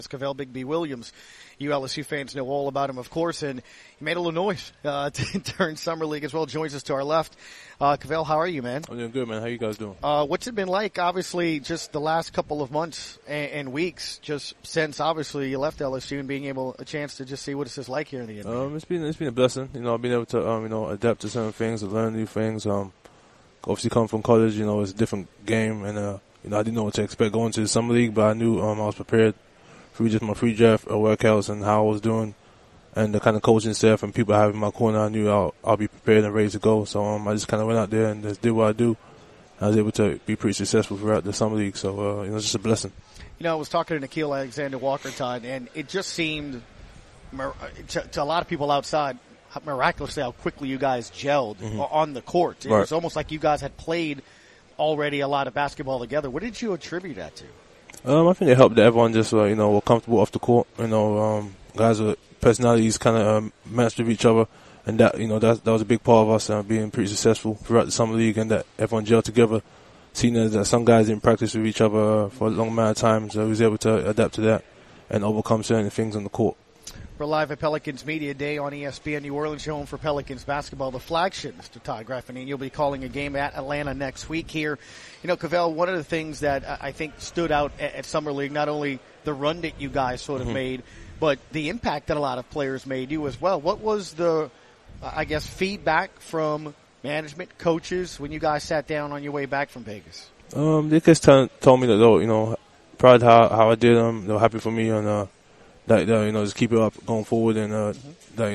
Cavell Big B Williams. You LSU fans know all about him, of course, and he made a little noise during Summer League as well. Joins us to our left. Cavell, how are you, man? I'm doing good, man. How you guys doing? What's it been like, obviously, just the last couple of months and weeks, just since, obviously, you left LSU and being able a chance to just see what it's like here in the NBA? It's been a blessing. I've been able to, adapt to certain things, to learn new things. Obviously coming from college, it's a different game, and, I didn't know what to expect going to the Summer League, but I knew I was prepared through just my pre-draft workouts and how I was doing and the kind of coaching staff and people I have in my corner. I knew I'll be prepared and ready to go. So I just kind of went out there and just did what I do. I was able to be pretty successful throughout the Summer League. So, it's just a blessing. I was talking to Nickeil Alexander-Walker, Todd, and it just seemed to a lot of people outside miraculously how quickly you guys gelled on the court. It was almost like you guys had played already a lot of basketball together. What did you attribute that to? I think it helped that everyone just, were comfortable off the court. Guys with personalities kind of matched with each other. And that, that was a big part of us being pretty successful throughout the Summer League, and that everyone gelled together. Seeing that some guys didn't practice with each other for a long amount of time, so we was able to adapt to that and overcome certain things on the court. We're live at Pelicans Media Day on ESPN New Orleans, your home for Pelicans basketball, the flagship, Mr. Todd Graffinine. You'll be calling a game at Atlanta next week here. Cavell, one of the things that I think stood out at Summer League, not only the run that you guys sort of made, but the impact that a lot of players made you as well. What was the, feedback from management, coaches, when you guys sat down on your way back from Vegas? They just told me that, proud how I did. They were happy for me, and that just keep it up going forward, and that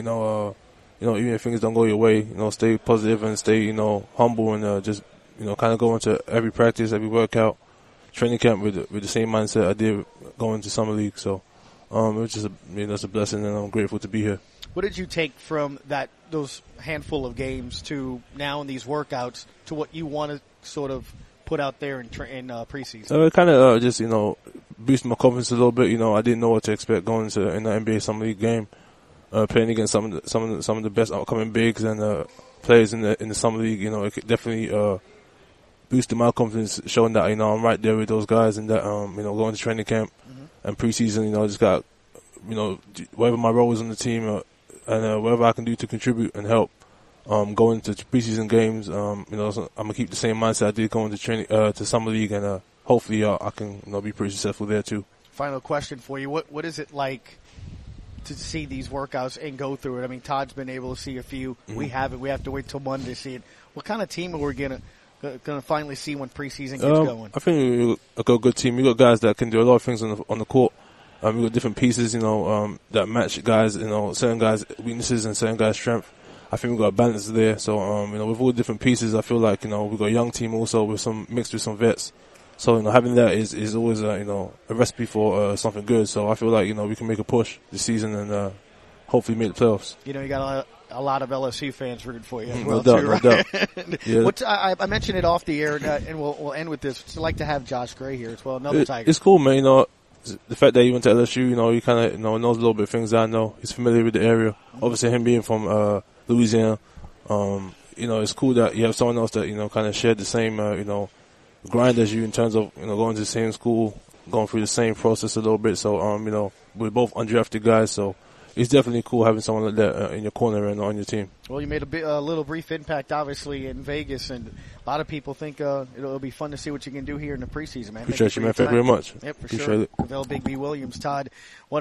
even if things don't go your way, stay positive and stay humble, and just kind of go into every practice, every workout, training camp with the same mindset I did going to Summer League. So it was just it's a blessing, and I'm grateful to be here. What did you take from those handful of games to now in these workouts to what you want to sort of put out there in preseason? It kind of just boosted my confidence a little bit. I didn't know what to expect going into in the NBA Summer League game, playing against some of the best upcoming bigs and players in the Summer League. It definitely boosted my confidence, showing that I'm right there with those guys, and that going to training camp and preseason. I just got whatever my role is on the team, and whatever I can do to contribute and help. Going to preseason games, I'm gonna keep the same mindset I did going to training to Summer League, and hopefully I can be pretty successful there too. Final question for you: What is it like to see these workouts and go through it? I mean, Todd's been able to see a few. We haven't. We have to wait till Monday to see it. What kind of team are we gonna finally see when preseason gets going? I think we got a good team. We got guys that can do a lot of things on the court. We got different pieces, that match guys, certain guys' weaknesses and certain guys' strength. I think we've got a balance there. So, with all the different pieces, I feel like, we've got a young team also mixed with some vets. So, having that is always, a recipe for something good. So I feel like, we can make a push this season and hopefully make the playoffs. You got a lot of LSU fans rooting for you as well, no doubt, too, right? No doubt. Yeah. I mentioned it off the air, and we'll end with this. I'd like to have Josh Gray here as well, another Tiger. It's cool, man. The fact that he went to LSU, he kind of knows a little bit of things I know. He's familiar with the area. Obviously, him being from Louisiana, it's cool that you have someone else that kind of shared the same grind as you in terms of going to the same school, going through the same process a little bit. So we're both undrafted guys, so it's definitely cool having someone like that in your corner and on your team. Well, you made a little brief impact, obviously, in Vegas, and a lot of people think it'll be fun to see what you can do here in the preseason, man. Appreciate you, man. Thank you very much. Yep, for Appreciate sure. it. Cavell Big B Williams, Todd.